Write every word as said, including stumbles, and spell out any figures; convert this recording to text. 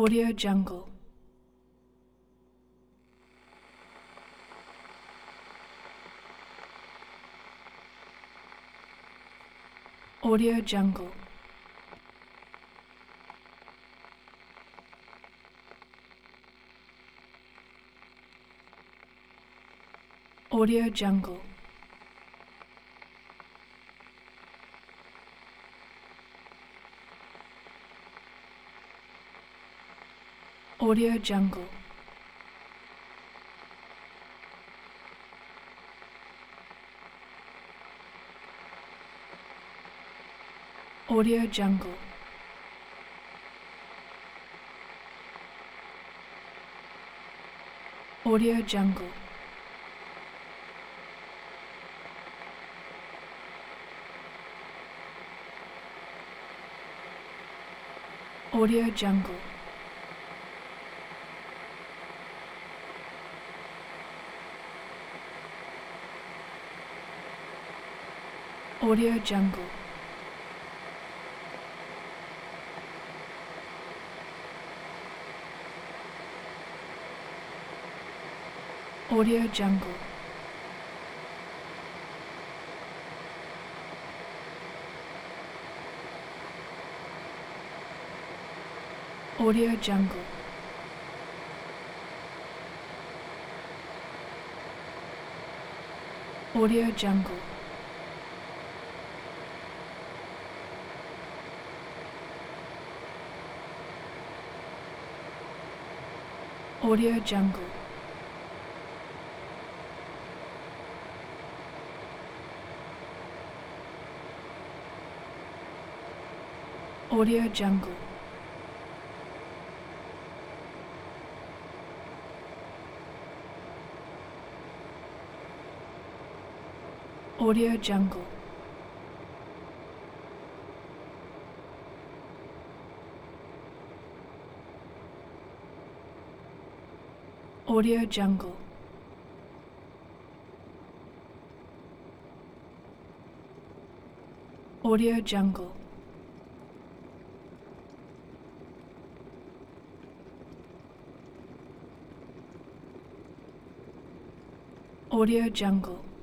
Audio Jungle. Audio Jungle. Audio Jungle. Audio Jungle. Audio Jungle. Audio Jungle. Audio Jungle. Audio Jungle. Audio Jungle. Audio Jungle. Audio Jungle. Audio Jungle. Audio Jungle. Audio Jungle. Audio Jungle. Audio Jungle. Audio Jungle.